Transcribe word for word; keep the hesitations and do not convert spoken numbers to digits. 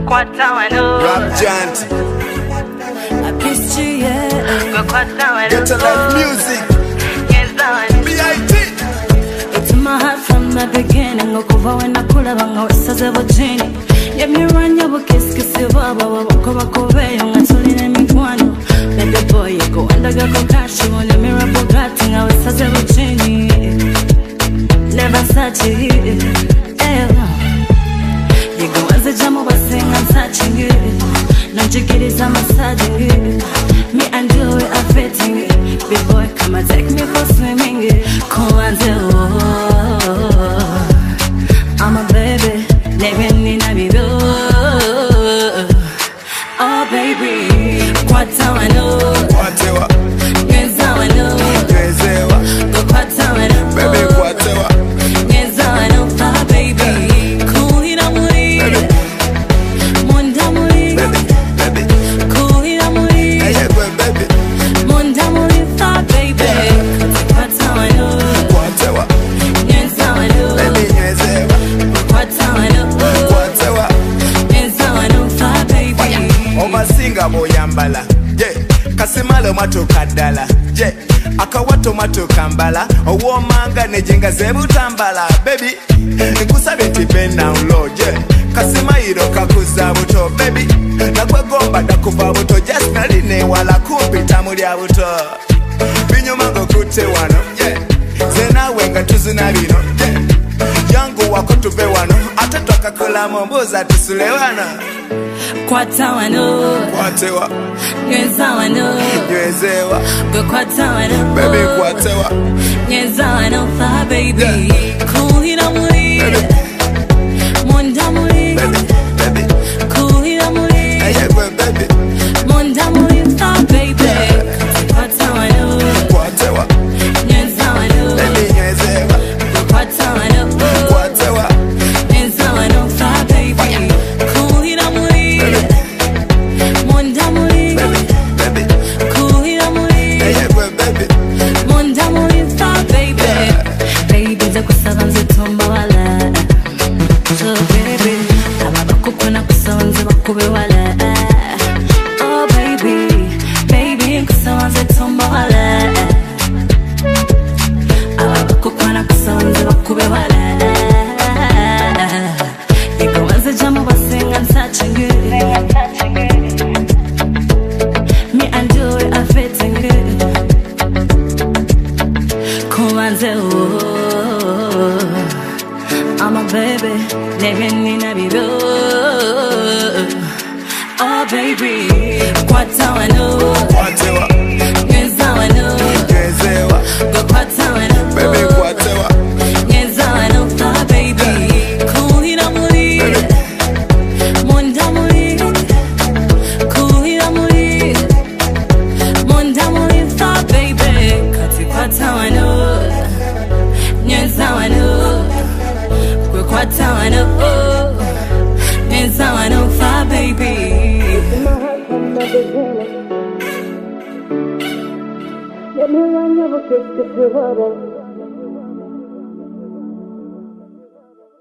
Kwata wano Rap Giant I kissed you, yeah. Kwata wano Get a life music B I T It's in my heart from the beginning. Okuva when I could have hung wasaze bojini. Let me run your kiss kiss you baba wako bakove ngatuli na mikwano. Baby boy you go ndaga ko kashi wona me rap gati nga wasaze bojini. Never such it. You go as a jamo basing I'm touching you. Najigiriza massaging you. Me and you we are fitting it. Big boy come and take me for swimming it. Come and say oh, I'm a baby, living in a baby. Oh baby, kwata wano, Kwatewa ngenza wano, Ngezewa go kwata wano, Baby kwatewa ngenza wano, fa baby, kuhira muri, monda muri, Baby kuhira muri, Hey kwe baby monda muri, fa baby, kwata wano, Kwatewa ngenza wano, Baby ngezewa kwata wano, Kwatewa ngenza wano, fa baby. Omasinga boyambala yeah. Kasimalo matoka ddala yeah. Akawato matoka mbala owomanga nejenga zebutambala baby nkusabye nti bend down low yeah. Kasimayiro kakuza buto baby nakwegomba nakuva buto just naline wala kumpita mulya buto binyuma ngokute wano yeah. Zenawe nga tuzina bino yeah. Yangu wako tuve wano ate twakakolamu mbuza tusule wano Kwata wano, Kwatewa ngenza wano, Ngezewa go kwata wano, Baby kwatewa ngenza wano, fa baby, kuhira muri, monda muri, Baby kuhira muri, Hey kwe baby monda muri, fa baby, kwata wano, Kwatewa ngenza wano, Baby ngezewa go kwata wano, Kwatewa ngenza wano, fa baby, kuhira muri, monda muri, Baby kuhira muri. Hey kwe baby Monda muri fa baby, baby za kusaba nze tomba wala. So baby, ababa kukona kusaba nze bakube wala. Oh baby, baby kusaba nze tomba wala. Ababa kukona kusaba nze bakube wala. Ego wanze jamo basenga I'm touching you. Me and you are fitting good. Come and say oh, I'm a baby, living in a baby. Oh baby, kwata wano, Kwatewa ngenza wano, Ngezewa go kwata wano, Baby kwatewa ngenza wano, fa baby, kuhira muri, monda muri, kuhira muri, monda muri, fa baby, kati kwata wano, ngenza wano, go kwata wano, ngenza wano, fa baby. Let me run your kiss kiss you